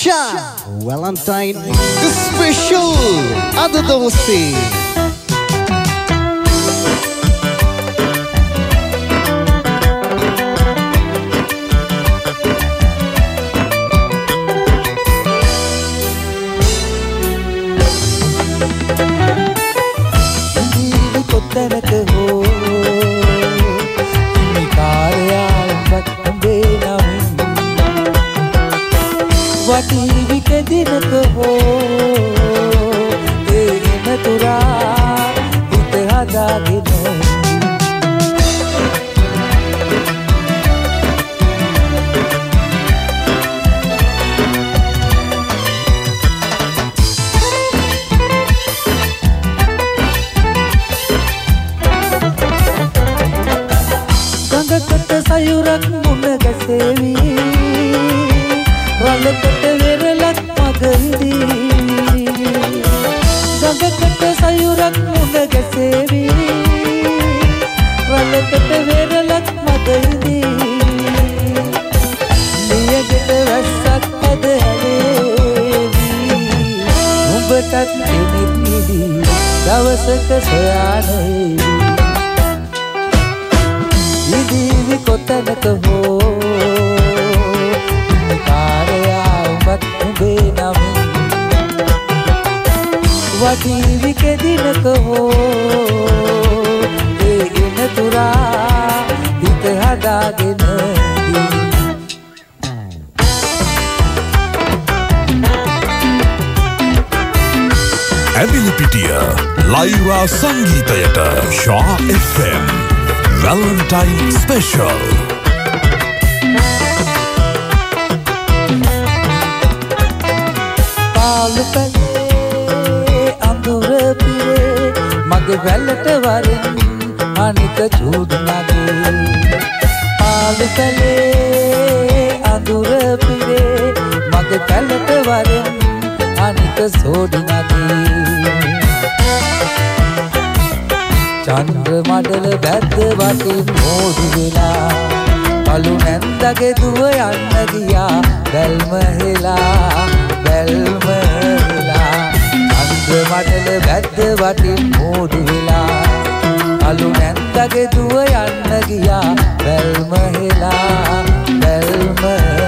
Sha Valentine Special Ada Dawasi वटी के दिन को एन तुरा इतना दागिन गंगकट सायुरक मुन गसेवी रलकट वेरलक मगदी गंगकट सायुरक मुन गसेवी रलकट वेरलक मगदी नियगट वස්සක් අදහැලේවි උඹටත් කෙනෙක් නිදි දවසක සොයානෙවි ඉදිවි කොතනක හෝ वटी के दिन को एन तुरा हित हदाගෙන ඇවිලිපිටිය ලයිවා සංගීතයට ෂා FM Valentine Special මගේ වැල්ලට වරින් අනික චූදනගේ ආලකලේ අඳුර පිරේ මගේ වැල්ලට වරින් අනික සෝඩිනගේ චන්ද්‍ර මඩල බැද්ද වටින් මෝඩු වෙලා පළු නැන්දගේ දුව යන්න ගියා බැල්ම හෙලා මඩල වැද්ද වටින් මෝඩු වෙලා අලු නැන්දගේ දුව යන්න ගියා බැල්ම හෙලා